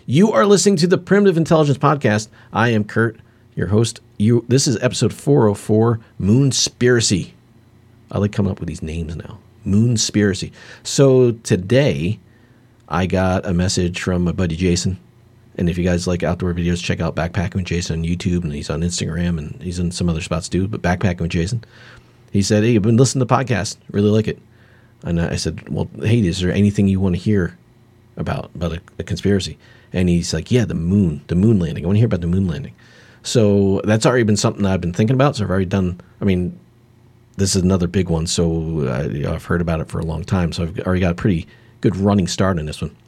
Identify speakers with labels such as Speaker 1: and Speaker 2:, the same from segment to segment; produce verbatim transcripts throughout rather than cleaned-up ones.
Speaker 1: You are listening to the Primitive Intelligence Podcast. I am Kurt, your host. You. This is episode four oh four, Moonspiracy. I like coming up with these names now. Moonspiracy. So today, I got a message from my buddy Jason. And if you guys like outdoor videos, check out Backpacking with Jason on YouTube. And he's on Instagram and he's in some other spots too. But Backpacking with Jason. He said, hey, I've been listening to the podcast. Really like it. And I said, well, hey, is there anything you want to hear about, about a, a conspiracy? And he's like, yeah, the moon, the moon landing. I want to hear about the moon landing. So that's already been something I've been thinking about. So I've already done, I mean, this is another big one. So I, you know, I've heard about it for a long time. So I've already got a pretty good running start on this one.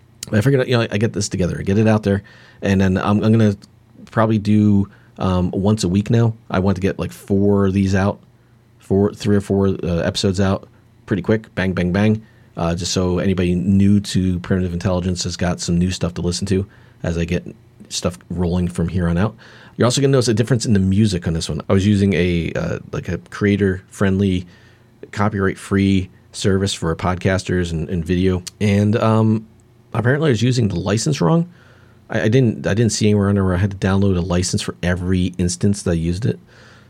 Speaker 1: I figured, you know, I get this together, I get it out there. And then I'm, I'm going to probably do um, once a week now. I want to get like four of these out, four, three or four uh, episodes out pretty quick. Bang, bang, bang. Uh, just so anybody new to Primitive Intelligence has got some new stuff to listen to as I get stuff rolling from here on out. You're also going to notice a difference in the music on this one. I was using a uh, like a creator-friendly, copyright-free service for podcasters and, and video, and um, apparently I was using the license wrong. I, I didn't I didn't see anywhere under where I had to download a license for every instance that I used it.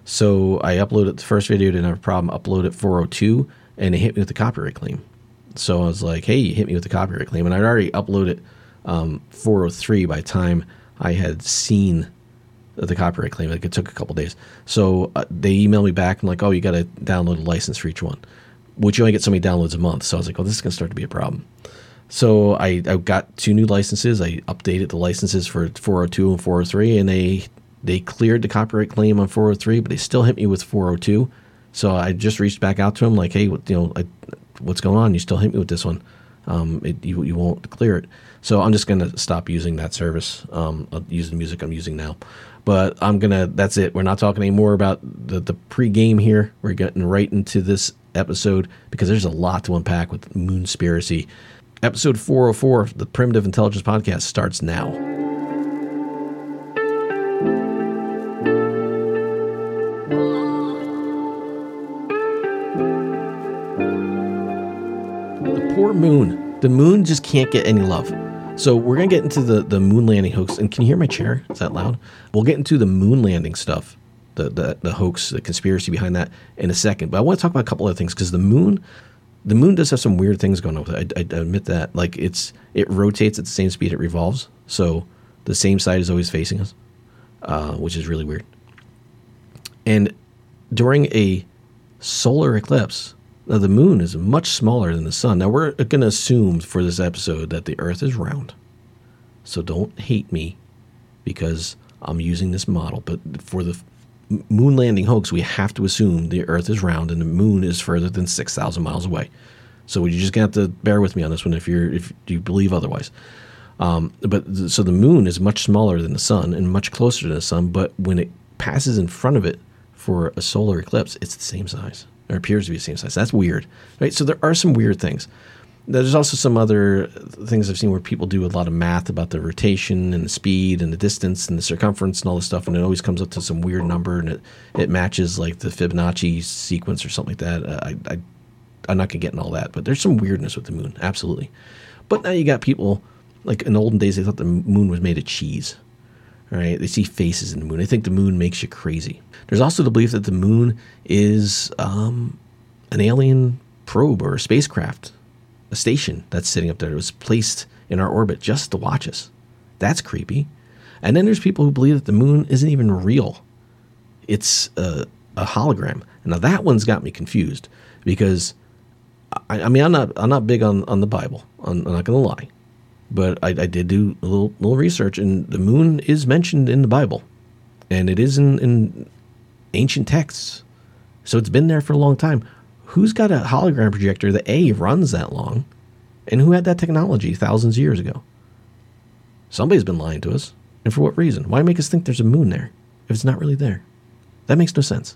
Speaker 1: So I uploaded the first video, didn't have a problem. Uploaded four oh two, and it hit me with the copyright claim. So I was like, hey, you hit me with the copyright claim. And I'd already uploaded um, four oh three by the time I had seen the copyright claim. Like, it took a couple days. So uh, they emailed me back and like, oh, you got to download a license for each one, which you only get so many downloads a month. So I was like, oh, this is going to start to be a problem. So I, I got two new licenses. I updated the licenses for four oh two and four oh three, and they they cleared the copyright claim on four oh three, but they still hit me with four oh two. So I just reached back out to them like, hey, you know, I, what's going on? You still hit me with this one. Um, it, you, you won't clear it. So I'm just going to stop using that service. Um, I'll use the music I'm using now. But I'm going to, that's it. We're not talking anymore about the, the pre-game here. We're getting right into this episode because there's a lot to unpack with Moonspiracy. Episode four oh four of the Primitive Intelligence Podcast starts now. Poor moon. The moon just can't get any love. So we're going to get into the, the moon landing hoax. And can you hear my chair? Is that loud? We'll get into the moon landing stuff, the, the, the hoax, the conspiracy behind that in a second. But I want to talk about a couple other things because the moon, the moon does have some weird things going on with it. I, I admit that. Like it's it rotates at the same speed it revolves. So the same side is always facing us, uh, which is really weird. And during a solar eclipse, now, the moon is much smaller than the sun. Now, we're going to assume for this episode that the Earth is round. So don't hate me because I'm using this model. But for the moon landing hoax, we have to assume the Earth is round and the moon is further than six thousand miles away. So you're just going to have to bear with me on this one if, you're, if you believe otherwise. Um, but th- So the moon is much smaller than the sun and much closer to the sun. But when it passes in front of it for a solar eclipse, it's the same size. Or appears to be the same size. That's weird, right? So there are some weird things. There's also some other things I've seen where people do a lot of math about the rotation and the speed and the distance and the circumference and all this stuff, and it always comes up to some weird number, and it, it matches like the Fibonacci sequence or something like that. Uh, I, I, I'm not going to get into all that, but there's some weirdness with the moon, absolutely. But now you got people, like in the olden days, they thought the moon was made of cheese. Right? They see faces in the moon. They think the moon makes you crazy. There's also the belief that the moon is um, an alien probe or a spacecraft, a station that's sitting up there. It was placed in our orbit just to watch us. That's creepy. And then there's people who believe that the moon isn't even real. It's a, a hologram. Now that one's got me confused because, I, I mean, I'm not I'm not big on, on the Bible. I'm, I'm not going to lie. But I, I did do a little little research, and the moon is mentioned in the Bible, and it is in, in ancient texts. So it's been there for a long time. Who's got a hologram projector that A, runs that long, and who had that technology thousands of years ago? Somebody's been lying to us, and for what reason? Why make us think there's a moon there if it's not really there? That makes no sense.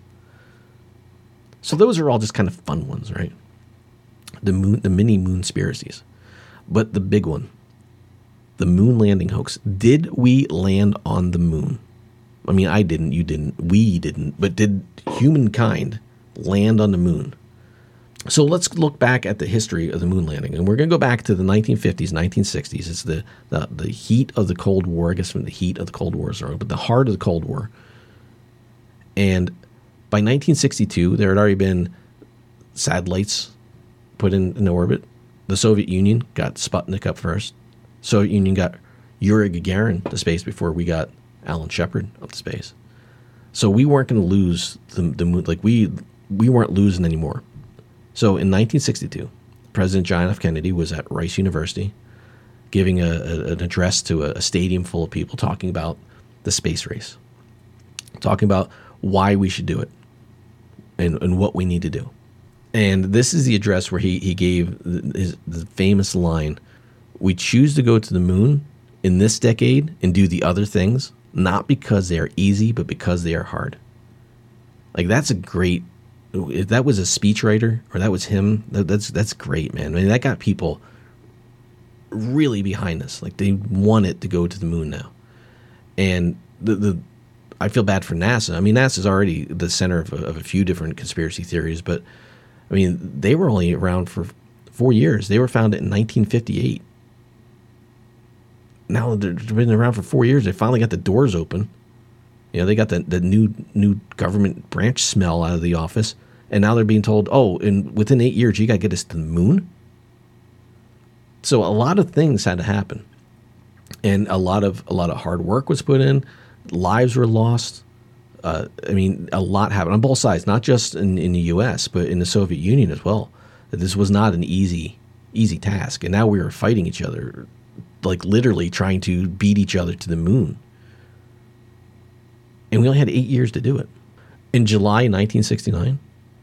Speaker 1: So those are all just kind of fun ones, right? The moon, the mini moonspiracies. But the big one, the moon landing hoax. Did we land on the moon? I mean, I didn't, you didn't, we didn't, but did humankind land on the moon? So let's look back at the history of the moon landing, and we're going to go back to the nineteen fifties, nineteen sixties. It's the, the the heat of the Cold War. I guess from the heat of the Cold War is wrong, but the heart of the Cold War. And by nineteen sixty-two, there had already been satellites put in, in orbit. The Soviet Union got Sputnik up first. Soviet Union got Yuri Gagarin to space before we got Alan Shepard up to space. So we weren't going to lose the the moon. Like we we weren't losing anymore. So in nineteen sixty-two, President John F. Kennedy was at Rice University giving a, a, an address to a, a stadium full of people talking about the space race, talking about why we should do it and, and what we need to do. And this is the address where he, he gave his, the famous line, "We choose to go to the moon in this decade and do the other things, not because they are easy, but because they are hard." Like, that's a great, if that was a speechwriter or that was him, that, that's that's great, man. I mean, that got people really behind this. Like, they wanted to go to the moon now. And the the I feel bad for NASA. I mean, NASA's already the center of a, of a few different conspiracy theories, but I mean, they were only around for four years. They were founded in nineteen fifty-eight. Now they've been around for four years. They finally got the doors open. You know, they got the, the new new government branch smell out of the office. And now they're being told, oh, in within eight years, you got to get us to the moon. So a lot of things had to happen. And a lot of a lot of hard work was put in. Lives were lost. Uh, I mean, a lot happened on both sides, not just in, in the U S, but in the Soviet Union as well. This was not an easy, easy task. And now we were fighting each other, like literally trying to beat each other to the moon. And we only had eight years to do it. In July nineteen sixty-nine,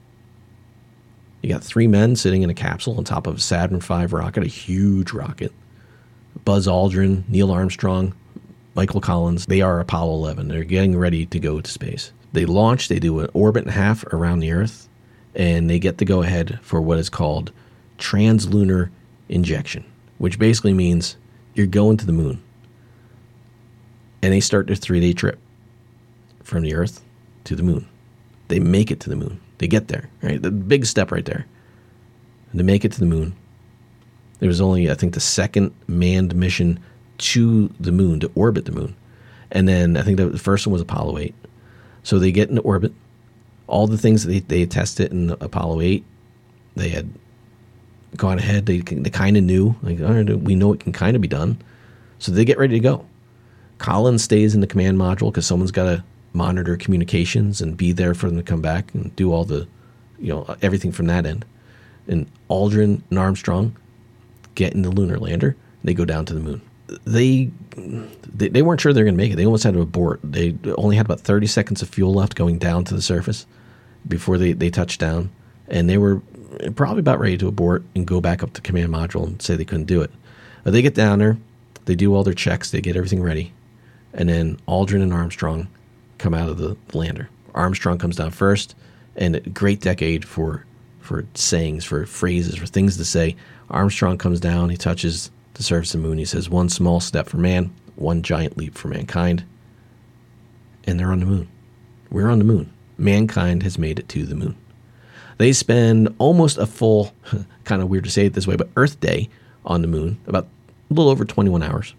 Speaker 1: you got three men sitting in a capsule on top of a Saturn five rocket, a huge rocket. Buzz Aldrin, Neil Armstrong, Michael Collins, they are Apollo eleven. They're getting ready to go to space. They launch, they do an orbit and a half around the Earth, and they get to go ahead for what is called translunar injection, which basically means you're going to the moon. And they start their three-day trip from the Earth to the moon. They make it to the moon. They get there, right? The big step right there. And to make it to the moon, there was only, I think, the second manned mission to the moon, to orbit the moon. And then I think the first one was Apollo eight. So they get into orbit. All the things that they, they tested in Apollo eight, they had gone ahead. They, they kind of knew, like, all right, we know it can kind of be done. So they get ready to go. Collins stays in the command module because someone's got to monitor communications and be there for them to come back and do all the, you know, everything from that end. And Aldrin and Armstrong get in the lunar lander. They go down to the moon. They, they they weren't sure they were going to make it. They almost had to abort. They only had about thirty seconds of fuel left going down to the surface before they, they touched down. And they were probably about ready to abort and go back up to command module and say they couldn't do it. But they get down there. They do all their checks. They get everything ready. And then Aldrin and Armstrong come out of the lander. Armstrong comes down first. And a great decade for, for sayings, for phrases, for things to say. Armstrong comes down. He touches the surface of the moon. He says, one small step for man, one giant leap for mankind. And they're on the moon. We're on the moon. Mankind has made it to the moon. They spend almost a full, kind of weird to say it this way, but Earth Day on the moon, about a little over twenty-one hours.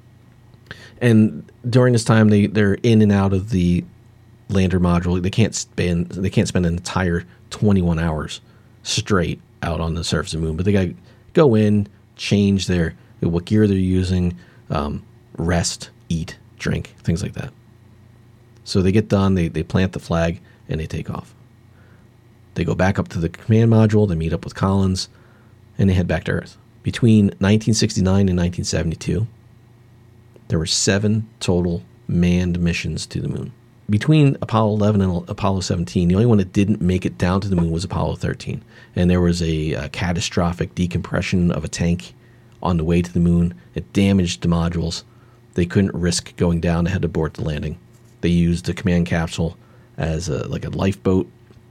Speaker 1: And during this time, they, they're in and out of the lander module. They can't spend they can't spend an entire twenty-one hours straight out on the surface of the moon, but they got to go in, change their what gear they're using, um, rest, eat, drink, things like that. So they get done, they, they plant the flag, and they take off. They go back up to the command module, they meet up with Collins, and they head back to Earth. Between nineteen sixty-nine and nineteen seventy-two, there were seven total manned missions to the moon. Between Apollo eleven and Apollo seventeen, the only one that didn't make it down to the moon was Apollo thirteen. And there was a, a catastrophic decompression of a tank on the way to the moon. It damaged the modules. They couldn't risk going down. They had to abort the landing. They used the command capsule as a, like a lifeboat.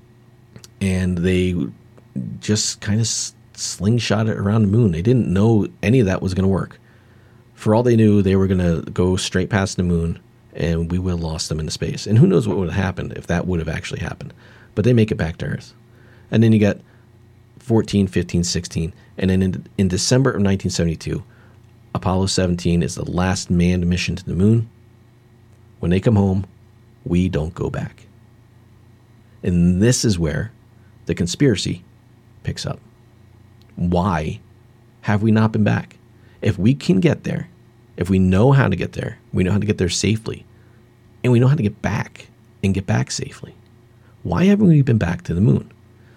Speaker 1: And they just kind of slingshot it around the moon. They didn't know any of that was going to work. For all they knew, they were going to go straight past the moon, and we would have lost them into space. And who knows what would have happened if that would have actually happened. But they make it back to Earth. And then you got fourteen, fifteen, sixteen. And then in, in December of nineteen seventy-two, Apollo seventeen is the last manned mission to the moon. When they come home, we don't go back. And this is where the conspiracy picks up. Why have we not been back? If we can get there, if we know how to get there, we know how to get there safely, and we know how to get back and get back safely, why haven't we been back to the moon?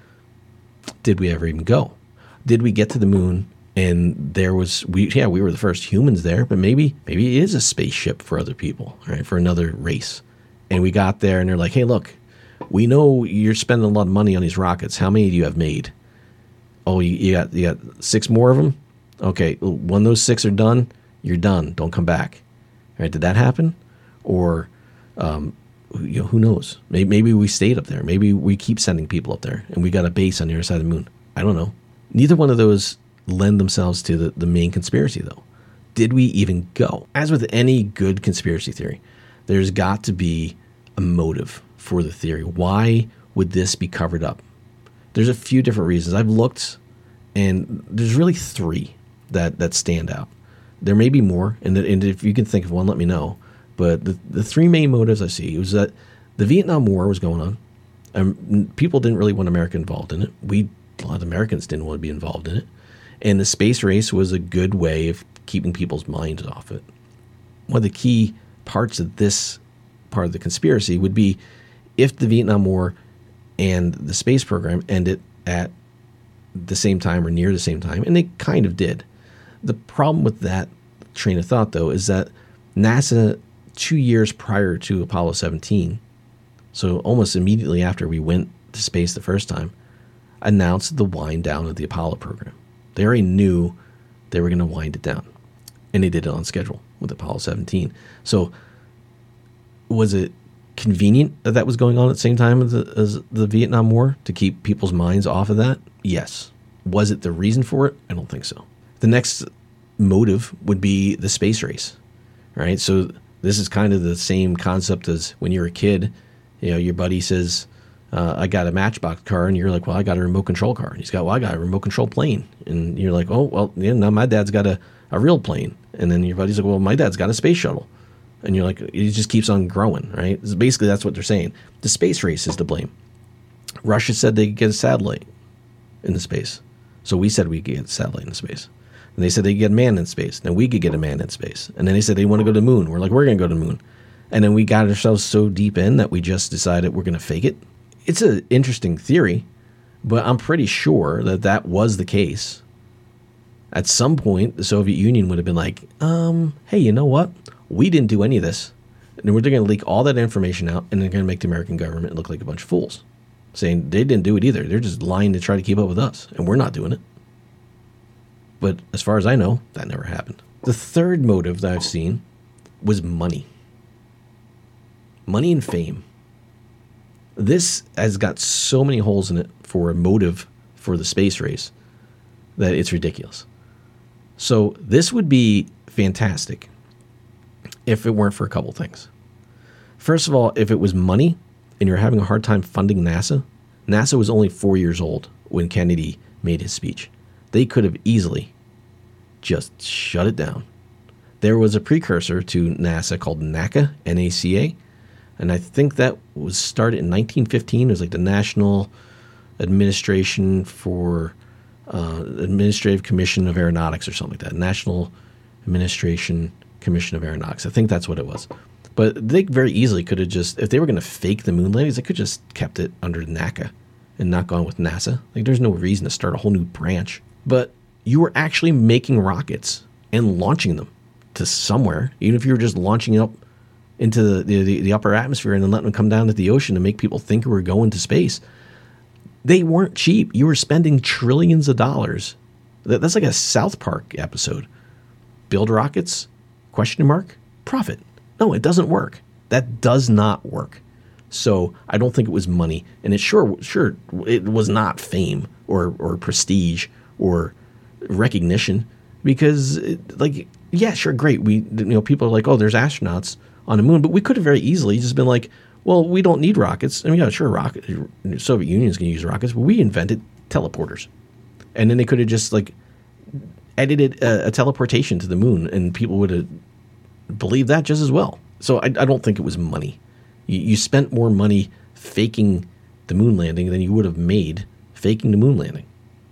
Speaker 1: Did we ever even go? Did we get to the moon and there was, we yeah, we were the first humans there, but maybe maybe it is a spaceship for other people, right, for another race. And we got there and they're like, hey, look, we know you're spending a lot of money on these rockets. How many do you have made? Oh, you, you got you got six more of them? Okay, when those six are done, you're done. Don't come back. All right, did that happen? Or, um, you know, who knows? Maybe, maybe we stayed up there. Maybe we keep sending people up there and we got a base on the other side of the moon. I don't know. Neither one of those lend themselves to the, the main conspiracy, though. Did we even go? As with any good conspiracy theory, there's got to be a motive for the theory. Why would this be covered up? There's a few different reasons. I've looked, and there's really three that, that stand out. There may be more, and, the, and if you can think of one, let me know. But the, the three main motives I see was that the Vietnam War was going on, and people didn't really want America involved in it. We, a lot of Americans didn't want to be involved in it. And the space race was a good way of keeping people's minds off it. One of the key parts of this part of the conspiracy would be if the Vietnam War and the space program ended at the same time or near the same time, and they kind of did. The problem with that train of thought, though, is that NASA, two years prior to Apollo seventeen, so almost immediately after we went to space the first time, announced the wind down of the Apollo program. They already knew they were going to wind it down, and they did it on schedule with Apollo seventeen. So was it convenient that that was going on at the same time as the, as the Vietnam War to keep people's minds off of that? Yes. Was it the reason for it? I don't think so. The next motive would be the space race, right? So this is kind of the same concept as when you're a kid. You know, your buddy says, uh, I got a Matchbox car, and you're like, well, I got a remote control car. And he's got, well, I got a remote control plane. And you're like, oh, well, yeah, now my dad's got a, a real plane. And then your buddy's like, well, my dad's got a space shuttle. And you're like, it just keeps on growing, right? Basically, that's what they're saying. The space race is to blame. Russia said they could get a satellite in the space. So we said we could get a satellite in space. And they said they could get a man in space. Then we could get a man in space. And then they said they want to go to the moon. We're like, we're going to go to the moon. And then we got ourselves so deep in that we just decided we're going to fake it. It's an interesting theory, but I'm pretty sure that that was the case. At some point, the Soviet Union would have been like, um, hey, you know what? We didn't do any of this. And they're going to leak all that information out, and they're going to make the American government look like a bunch of fools, saying they didn't do it either. They're just lying to try to keep up with us, and we're not doing it. But as far as I know, that never happened. The third motive that I've seen was money. Money and fame. This has got so many holes in it for a motive for the space race that it's ridiculous. So this would be fantastic if it weren't for a couple things. First of all, if it was money and you're having a hard time funding NASA, NASA was only four years old when Kennedy made his speech. They could have easily just shut it down. There was a precursor to NASA called NACA, N A C A, and I think that was started in nineteen fifteen. It was like the National Administration for uh, Administrative Commission of Aeronautics or something like that. National Administration Commission of Aeronautics. I think that's what it was. But they very easily could have just, if they were going to fake the moon landings, they could just kept it under NACA and not gone with NASA. Like, there's no reason to start a whole new branch. But you were actually making rockets and launching them to somewhere, even if you were just launching it up into the, the, the upper atmosphere and then letting them come down to the ocean to make people think we were going to space. They weren't cheap. You were spending trillions of dollars. That, that's like a South Park episode. Build rockets? Question mark? Profit. No, it doesn't work. That does not work. So I don't think it was money, and it sure, sure, it was not fame or or prestige or recognition, because, it, like, yeah, sure, great. We, you know, people are like, oh, there's astronauts on the moon, but we could have very easily just been like, well, we don't need rockets. I mean, yeah, sure, rocket. The Soviet Union's going to use rockets, but we invented teleporters. And then they could have just like edited a, a teleportation to the moon, and people would have believed that just as well. So I, I don't think it was money. You, you spent more money faking the moon landing than you would have made faking the moon landing.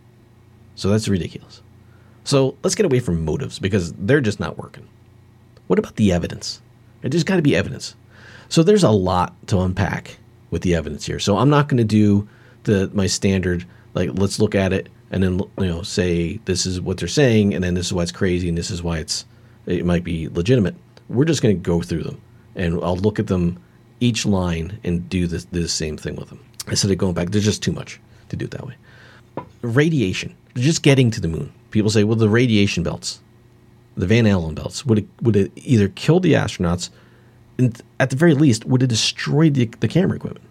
Speaker 1: So that's ridiculous. So let's get away from motives because they're just not working. What about the evidence? There's got to be evidence. So there's a lot to unpack with the evidence here. So I'm not going to do the my standard, like, let's look at it and then, you know, say this is what they're saying and then this is why it's crazy and this is why it's it might be legitimate. We're just going to go through them and I'll look at them each line and do this, the same thing with them. Instead of going back, there's just too much to do it that way. Radiation, just getting to the moon. People say, well, the radiation belts, the Van Allen belts, would it, would it either kill the astronauts and at the very least, would it destroy the, the camera equipment?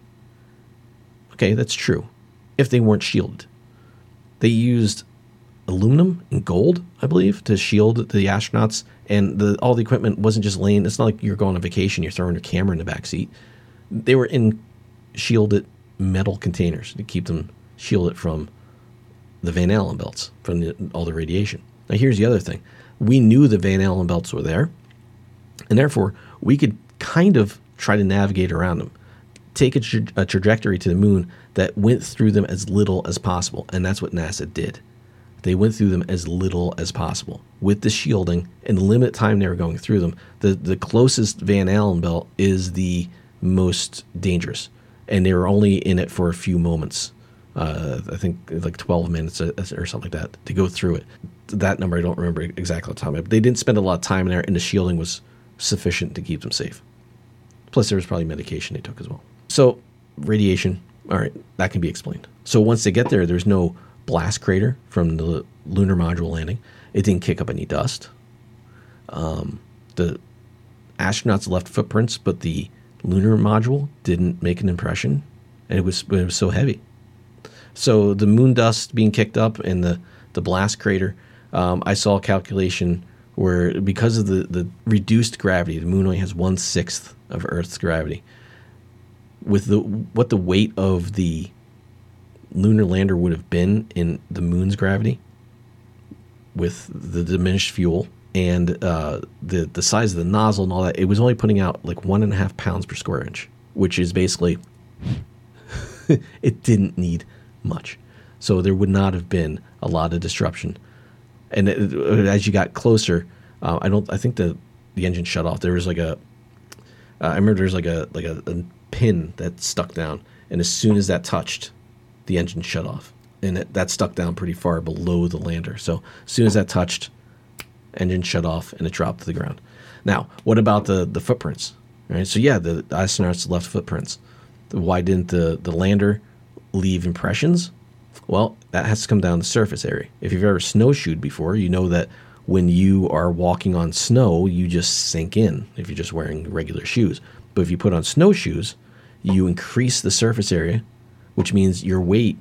Speaker 1: Okay, that's true. If they weren't shielded. They used aluminum and gold, I believe, to shield the astronauts. And the, all the equipment wasn't just laying. It's not like you're going on vacation, you're throwing your camera in the back seat. They were in shielded metal containers to keep them shielded from the Van Allen belts, from the, all the radiation. Now, here's the other thing. We knew the Van Allen belts were there, and therefore we could kind of try to navigate around them, take a, tra- a trajectory to the moon that went through them as little as possible. And that's what NASA did. They went through them as little as possible with the shielding and the limited time they were going through them. The, the closest Van Allen belt is the most dangerous, and they were only in it for a few moments. Uh, I think like twelve minutes or something like that to go through it. That number I don't remember exactly the time. But they didn't spend a lot of time in there, and the shielding was sufficient to keep them safe. Plus, there was probably medication they took as well. So, radiation, all right, that can be explained. So once they get there, there's no blast crater from the lunar module landing. It didn't kick up any dust. Um, the astronauts left footprints, but the lunar module didn't make an impression, and it was it was so heavy. So the moon dust being kicked up and the, the blast crater, um, I saw a calculation where because of the, the reduced gravity, the moon only has one-sixth of Earth's gravity. With the what the weight of the lunar lander would have been in the moon's gravity, with the diminished fuel and uh, the, the size of the nozzle and all that, it was only putting out like one and a half pounds per square inch, which is basically, it didn't need much. So there would not have been a lot of disruption. And it, as you got closer, uh, I don't. I think the, the engine shut off. There was like a. Uh, I remember there was like a like a, a pin that stuck down, and as soon as that touched, the engine shut off, and it, that stuck down pretty far below the lander. So as soon as that touched, engine shut off, and it dropped to the ground. Now, what about the the footprints? Right. So yeah, the astronauts left footprints. Why didn't the the lander leave impressions? Well, that has to come down the surface area. If you've ever snowshoed before, you know that when you are walking on snow, you just sink in if you're just wearing regular shoes. But if you put on snowshoes, you increase the surface area, which means your weight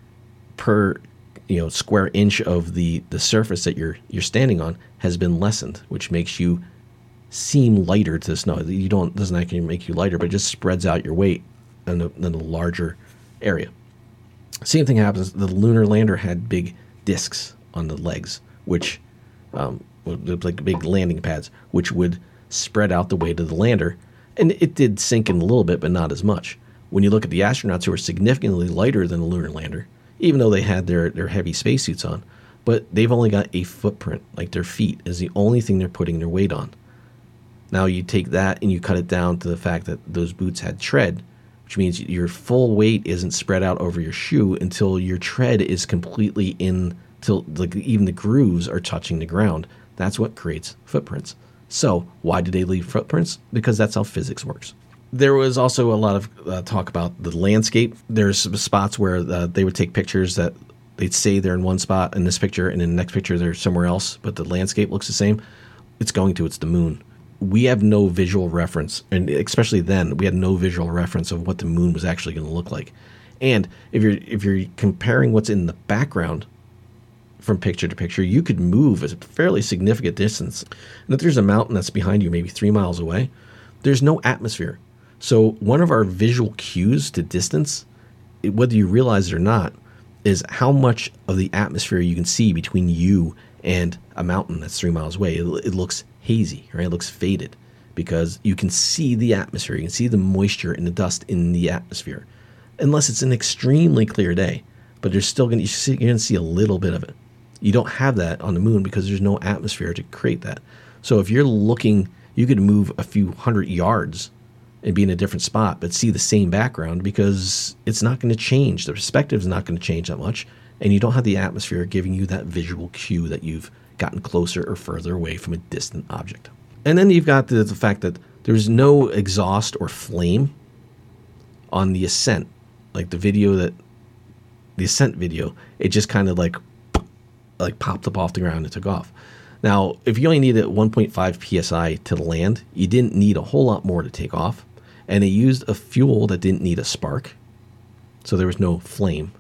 Speaker 1: per you know square inch of the, the surface that you're you're standing on has been lessened, which makes you seem lighter to the snow. You don't doesn't actually make you lighter, but it just spreads out your weight in a, in a larger area. Same thing happens. The lunar lander had big discs on the legs, which um, like big landing pads, which would spread out the weight of the lander. And it did sink in a little bit, but not as much. When you look at the astronauts who are significantly lighter than the lunar lander, even though they had their, their heavy spacesuits on, but they've only got a footprint, like their feet is the only thing they're putting their weight on. Now you take that and you cut it down to the fact that those boots had tread, which means your full weight isn't spread out over your shoe until your tread is completely in, till like even the grooves are touching the ground. That's what creates footprints. So why did they leave footprints? Because that's how physics works. There was also a lot of uh, talk about the landscape. There's some spots where uh, they would take pictures that they'd say they're in one spot in this picture, and in the next picture they're somewhere else, but the landscape looks the same. It's going to, it's the moon. We have no visual reference, and especially then, we had no visual reference of what the moon was actually going to look like. And if you're if you're comparing what's in the background from picture to picture, you could move a fairly significant distance. And if there's a mountain that's behind you, maybe three miles away, there's no atmosphere. So one of our visual cues to distance, whether you realize it or not, is how much of the atmosphere you can see between you and a mountain that's three miles away. It, it looks hazy, right? It looks faded because you can see the atmosphere. You can see the moisture and the dust in the atmosphere, unless it's an extremely clear day. But there's still going to you're going to see a little bit of it. You don't have that on the moon because there's no atmosphere to create that. So if you're looking, you could move a few hundred yards and be in a different spot, but see the same background because it's not going to change. The perspective is not going to change that much, and you don't have the atmosphere giving you that visual cue that you've gotten closer or further away from a distant object. And then you've got the, the fact that there's no exhaust or flame on the ascent, like the video that the ascent video. It just kind of like like popped up off the ground and took off. Now, if you only needed one point five P S I to land, you didn't need a whole lot more to take off. And they used a fuel that didn't need a spark, so there was no flame,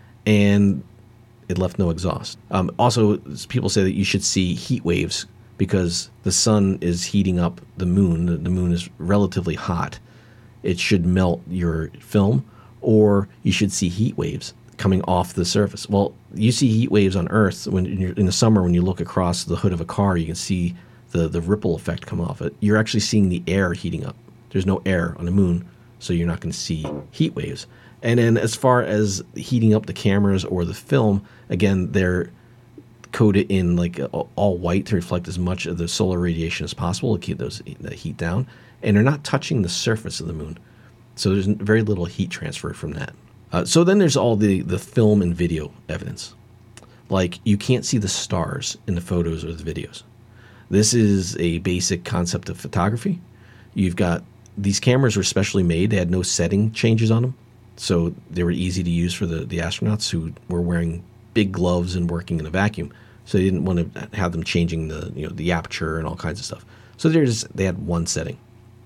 Speaker 1: and it left no exhaust. Um, also, people say that you should see heat waves because the sun is heating up the moon. The moon is relatively hot. It should melt your film, or you should see heat waves coming off the surface. Well, you see heat waves on Earth when you're in the summer. When you look across the hood of a car, you can see the, the ripple effect come off it. You're actually seeing the air heating up. There's no air on the moon, so you're not going to see heat waves. And then as far as heating up the cameras or the film, again, they're coated in like all white to reflect as much of the solar radiation as possible to keep those the heat down. And they're not touching the surface of the moon, so there's very little heat transfer from that. Uh, so then there's all the, the film and video evidence. Like, you can't see the stars in the photos or the videos. This is a basic concept of photography. You've got these cameras were specially made. They had no setting changes on them, so they were easy to use for the, the astronauts who were wearing big gloves and working in a vacuum. So they didn't want to have them changing the you know the aperture and all kinds of stuff. So they just they had one setting.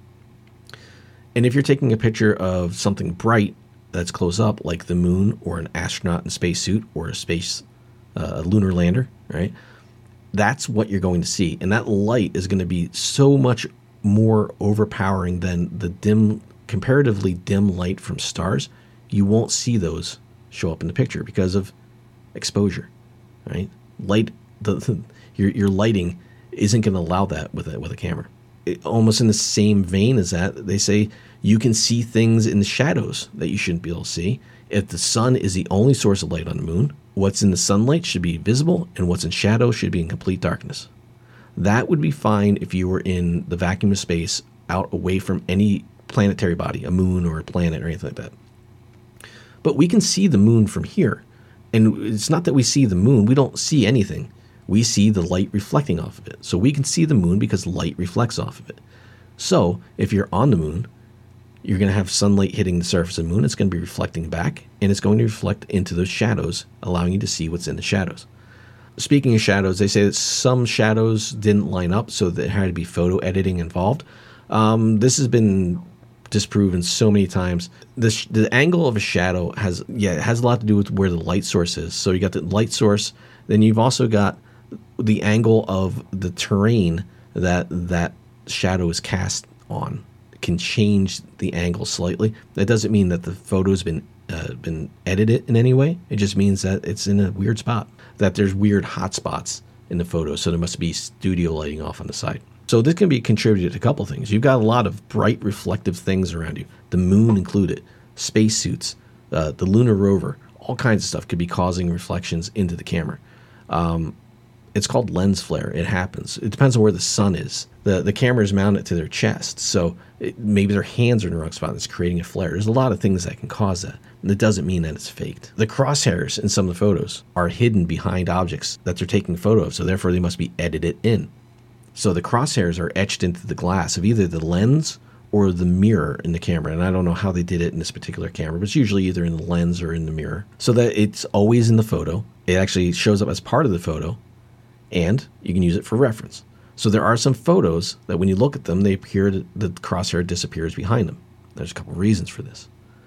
Speaker 1: And if you're taking a picture of something bright that's close up, like the moon or an astronaut in a spacesuit or a space uh, a lunar lander, right? That's what you're going to see, and that light is going to be so much more overpowering than the dim, comparatively dim light from stars. You won't see those show up in the picture because of exposure, right? Light, the, the your your lighting isn't going to allow that with a with a camera. It, almost in the same vein as that, they say you can see things in the shadows that you shouldn't be able to see. If the sun is the only source of light on the moon, what's in the sunlight should be visible, and what's in shadow should be in complete darkness. That would be fine if you were in the vacuum of space, out away from any planetary body, a moon or a planet or anything like that. But we can see the moon from here. And it's not that we see the moon. We don't see anything. We see the light reflecting off of it. So we can see the moon because light reflects off of it. So if you're on the moon, you're going to have sunlight hitting the surface of the moon. It's going to be reflecting back, and it's going to reflect into those shadows, allowing you to see what's in the shadows. Speaking of shadows, they say that some shadows didn't line up, so there had to be photo editing involved. Um, this has been disproven so many times. The, sh- the angle of a shadow has, yeah, it has a lot to do with where the light source is. So you got the light source, then you've also got the angle of the terrain that that shadow is cast on. It can change the angle slightly. That doesn't mean that the photo's been uh, been edited in any way. It just means that it's in a weird spot, that there's weird hot spots in the photo, so there must be studio lighting off on the side. So this can be contributed to a couple things. You've got a lot of bright reflective things around you, the moon included, spacesuits, uh, the lunar rover, all kinds of stuff could be causing reflections into the camera. Um, it's called lens flare. It happens. It depends on where the sun is. The the camera is mounted to their chest, so it, maybe their hands are in the wrong spot. It's creating a flare. There's a lot of things that can cause that. And it doesn't mean that it's faked. The crosshairs in some of the photos are hidden behind objects that they're taking a photo of, so therefore they must be edited in. So the crosshairs are etched into the glass of either the lens or the mirror in the camera. And I don't know how they did it in this particular camera, but it's usually either in the lens or in the mirror, so that it's always in the photo. It actually shows up as part of the photo, and you can use it for reference. So there are some photos that when you look at them, they appear that the crosshair disappears behind them. There's a couple reasons for this.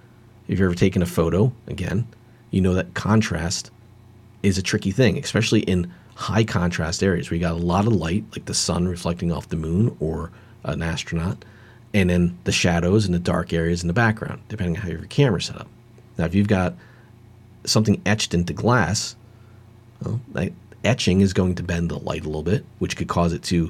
Speaker 1: If you've ever taken a photo, again, you know that contrast is a tricky thing, especially in high contrast areas where you got a lot of light, like the sun reflecting off the moon or an astronaut, and then the shadows and the dark areas in the background, depending on how your camera's set up. Now, if you've got something etched into glass, well, that etching is going to bend the light a little bit, which could cause it to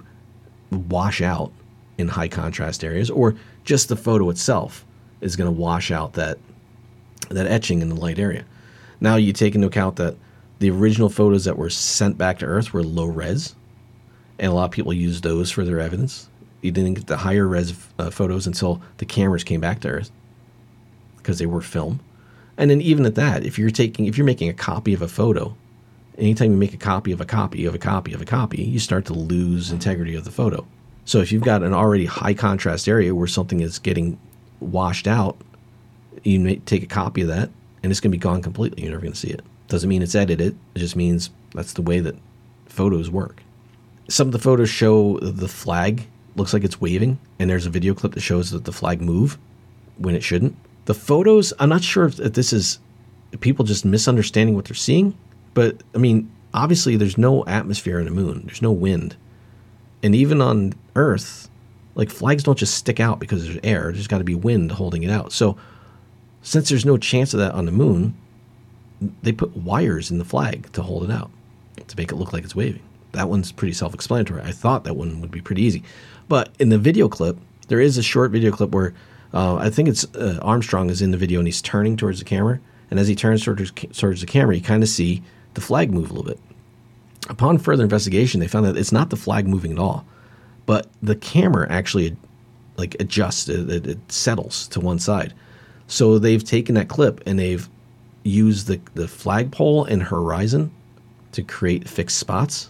Speaker 1: wash out in high contrast areas, or just the photo itself is going to wash out that that etching in the light area. Now you take into account that the original photos that were sent back to Earth were low res, and a lot of people use those for their evidence. You didn't get the higher res uh, photos until the cameras came back to Earth because they were film. And then even at that, if you're taking, if you're making a copy of a photo, anytime you make a copy of a copy of a copy of a copy, you start to lose integrity of the photo. So if you've got an already high contrast area where something is getting washed out, you may take a copy of that and it's going to be gone completely. You're never going to see it. Doesn't mean it's edited. It just means that's the way that photos work. Some of the photos show the flag looks like it's waving, and there's a video clip that shows that the flag move when it shouldn't. The photos, I'm not sure if this is people just misunderstanding what they're seeing, but I mean, obviously there's no atmosphere on the moon. There's no wind. And even on Earth, like flags don't just stick out because there's air. There's got to be wind holding it out. So since there's no chance of that on the moon, they put wires in the flag to hold it out, to make it look like it's waving. That one's pretty self-explanatory. I thought that one would be pretty easy. But in the video clip, there is a short video clip where uh, I think it's uh, Armstrong is in the video and he's turning towards the camera. And as he turns towards, towards the camera, you kind of see the flag move a little bit. Upon further investigation, they found that it's not the flag moving at all, but the camera actually like adjusts, it, it settles to one side. So they've taken that clip and they've used the, the flagpole and horizon to create fixed spots.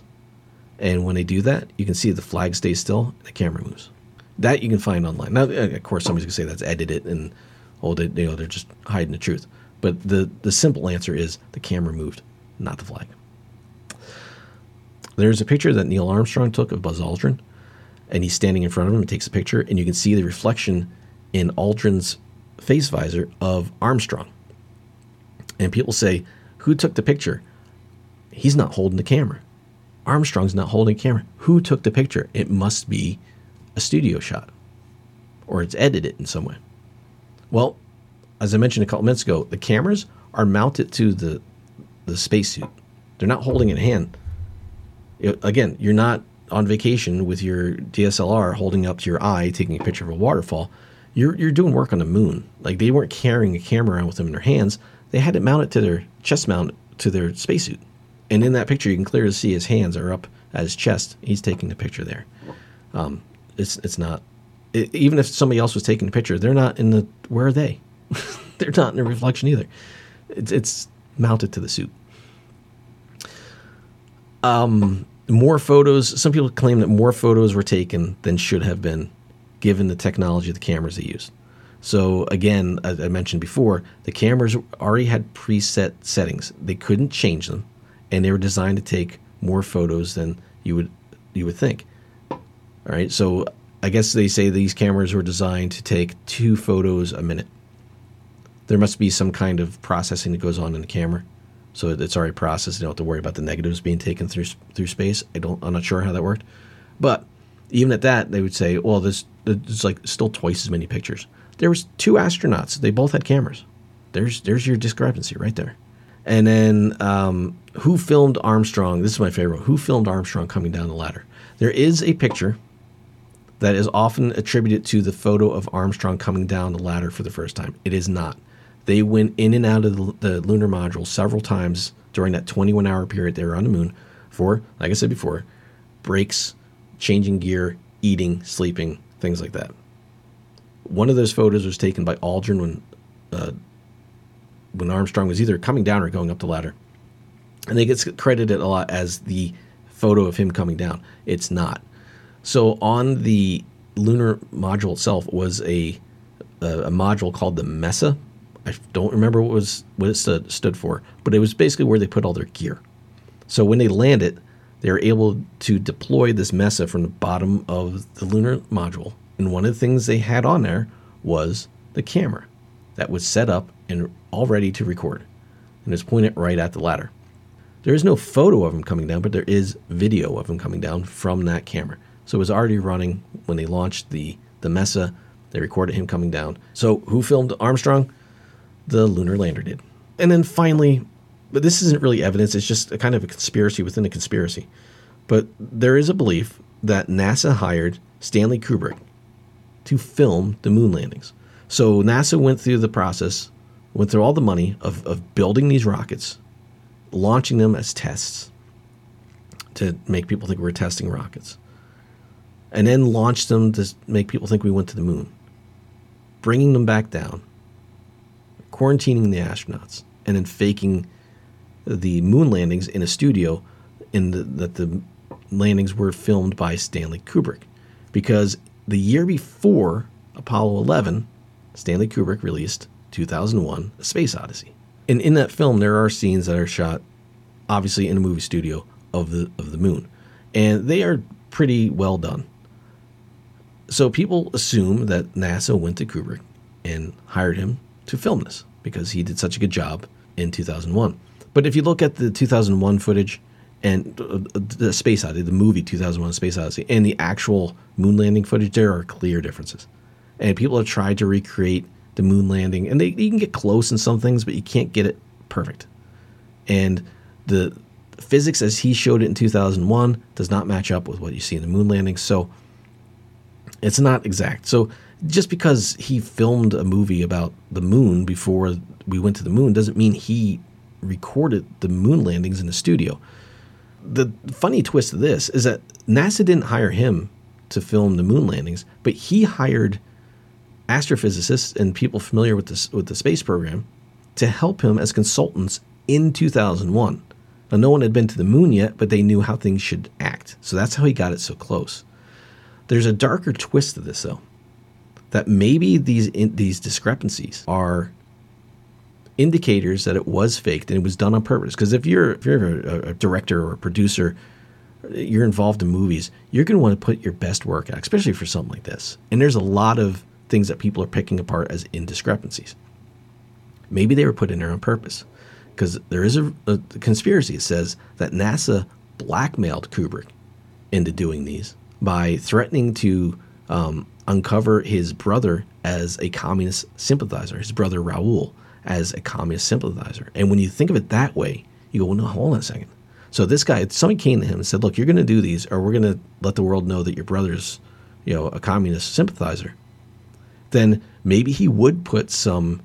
Speaker 1: And when they do that, you can see the flag stays still, the camera moves. That you can find online. Now, of course, somebody's going to say that's edited and, oh, they, you know, they're just hiding the truth. But the, the simple answer is the camera moved, not the flag. There's a picture that Neil Armstrong took of Buzz Aldrin, and he's standing in front of him and takes a picture, and you can see the reflection in Aldrin's face visor of Armstrong. And people say, who took the picture? He's not holding the camera. Armstrong's not holding a camera. Who took the picture? It must be a studio shot, or it's edited in some way. Well, as I mentioned a couple minutes ago, the cameras are mounted to the the spacesuit. They're not holding it in hand. It, again, you're not on vacation with your D S L R holding up to your eye, taking a picture of a waterfall. You're you're doing work on the moon. Like, they weren't carrying a camera around with them in their hands. They had it mounted to their chest mount to their spacesuit. And in that picture, you can clearly see his hands are up at his chest. He's taking the picture there. Um, it's it's not, it, even if somebody else was taking the picture, they're not in the, where are they? They're not in the reflection either. It's, it's mounted to the suit. Um, more photos, some people claim that more photos were taken than should have been, given the technology of the cameras they used. So again, as I mentioned before, the cameras already had preset settings. They couldn't change them. And they were designed to take more photos than you would you would think. All right, so I guess they say these cameras were designed to take two photos a minute. There must be some kind of processing that goes on in the camera, so it's already processed. You don't have to worry about the negatives being taken through through space. I don't. I'm not sure how that worked, but even at that, they would say, "Well, there's there's like still twice as many pictures." There was two astronauts. They both had cameras. There's there's your discrepancy right there. And then um, who filmed Armstrong? This is my favorite. Who filmed Armstrong coming down the ladder? There is a picture that is often attributed to the photo of Armstrong coming down the ladder for the first time. It is not. They went in and out of the, the lunar module several times during that twenty-one hour period they were on the moon for, like I said before, breaks, changing gear, eating, sleeping, things like that. One of those photos was taken by Aldrin when uh, when Armstrong was either coming down or going up the ladder. And they get credited a lot as the photo of him coming down. It's not. So on the lunar module itself was a a, a module called the MESA. I don't remember what was what it stood, stood for, but it was basically where they put all their gear. So when they landed, they were able to deploy this MESA from the bottom of the lunar module. And one of the things they had on there was the camera that was set up and all ready to record, and it's pointed right at the ladder. There is no photo of him coming down, but there is video of him coming down from that camera. So it was already running when they launched the, the MESA. They recorded him coming down. So who filmed Armstrong? The lunar lander did. And then finally, but this isn't really evidence. It's just a kind of a conspiracy within a conspiracy. But there is a belief that NASA hired Stanley Kubrick to film the moon landings. So NASA went through the process, went through all the money of, of building these rockets, launching them as tests to make people think we were testing rockets, and then launched them to make people think we went to the moon, bringing them back down, quarantining the astronauts, and then faking the moon landings in a studio in the, that the landings were filmed by Stanley Kubrick. Because the year before Apollo eleven, Stanley Kubrick released two thousand one, A Space Odyssey. And in that film, there are scenes that are shot, obviously, in a movie studio of the of the moon. And they are pretty well done. So people assume that NASA went to Kubrick and hired him to film this because he did such a good job in two thousand one. But if you look at the two thousand one footage and the Space Odyssey, the movie two thousand one Space Odyssey, and the actual moon landing footage, there are clear differences. And people have tried to recreate the moon landing, and they you can get close in some things, but you can't get it perfect. And the physics as he showed it in two thousand one does not match up with what you see in the moon landing, so it's not exact. So just because he filmed a movie about the moon before we went to the moon doesn't mean he recorded the moon landings in the studio. The funny twist of this is that NASA didn't hire him to film the moon landings, but he hired astrophysicists and people familiar with this with the space program to help him as consultants in two thousand one. Now, no one had been to the moon yet, but they knew how things should act. So that's how he got it so close. There's a darker twist to this, though, that maybe these in, these discrepancies are indicators that it was faked and it was done on purpose. Because if you're if you're a, a director or a producer, you're involved in movies, you're going to want to put your best work out, especially for something like this. And there's a lot of things that people are picking apart as indiscrepancies. Maybe they were put in there on purpose, because there is a, a conspiracy that says that NASA blackmailed Kubrick into doing these by threatening to um, uncover his brother as a communist sympathizer, his brother Raoul as a communist sympathizer. And when you think of it that way, you go, well, no, hold on a second. So this guy, somebody came to him and said, look, you're going to do these, or we're going to let the world know that your brother's, you know, a communist sympathizer. Then maybe he would put some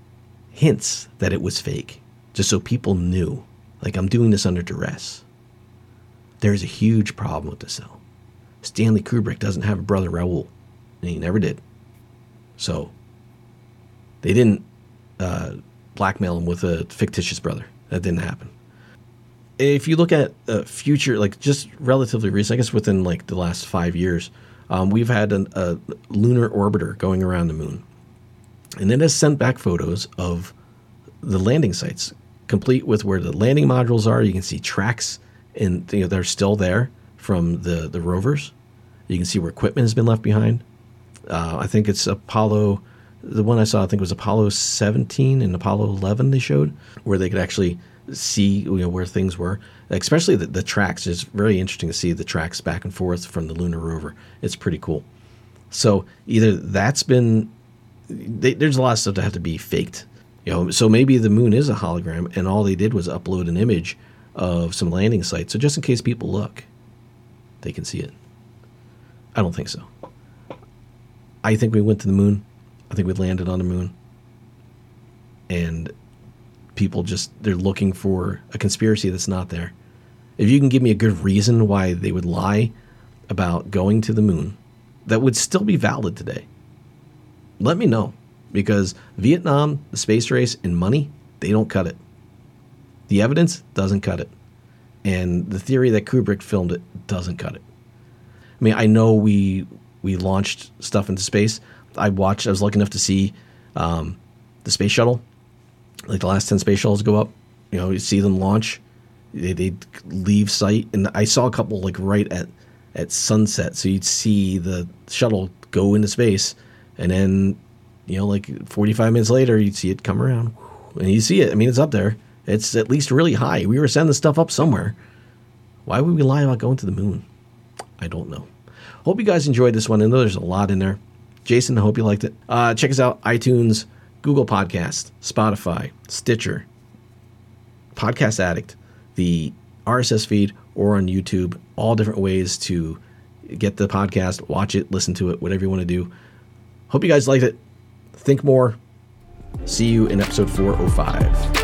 Speaker 1: hints that it was fake, just so people knew, like, I'm doing this under duress. There's a huge problem with this, though. Stanley Kubrick doesn't have a brother, Raoul, and he never did. So they didn't uh, blackmail him with a fictitious brother. That didn't happen. If you look at uh, future, like just relatively recent, I guess within like the last five years, um, we've had an, a lunar orbiter going around the moon. And it has sent back photos of the landing sites, complete with where the landing modules are. You can see tracks, and you know, they're still there from the, the rovers. You can see where equipment has been left behind. Uh, I think it's Apollo, the one I saw, I think was Apollo seventeen and Apollo eleven they showed, where they could actually see, you know, where things were, especially the, the tracks. It's very interesting to see the tracks back and forth from the lunar rover. It's pretty cool. So either that's been, they, there's a lot of stuff that have to be faked, you know. So maybe the moon is a hologram, and all they did was upload an image of some landing sites. So just in case people look, they can see it. I don't think so. I think we went to the moon. I think we landed on the moon. And people just, they're looking for a conspiracy that's not there. If you can give me a good reason why they would lie about going to the moon that would still be valid today, let me know. Because Vietnam, the space race, and money, they don't cut it. The evidence doesn't cut it. And the theory that Kubrick filmed it doesn't cut it. I mean, I know we we launched stuff into space. I watched, I was lucky enough to see um, the space shuttle. Like the last ten space shuttles go up. You know, you see them launch. They they leave sight. And I saw a couple like right at, at sunset. So you'd see the shuttle go into space. And then, you know, like forty-five minutes later, you'd see it come around. And you see it. I mean, it's up there. It's at least really high. We were sending stuff up somewhere. Why would we lie about going to the moon? I don't know. Hope you guys enjoyed this one. I know there's a lot in there. Jason, I hope you liked it. Uh, check us out, iTunes, Google Podcast, Spotify, Stitcher, Podcast Addict, the R S S feed, or on YouTube. All different ways to get the podcast, watch it, listen to it, whatever you want to do. Hope you guys liked it. Think more. See you in episode four oh five.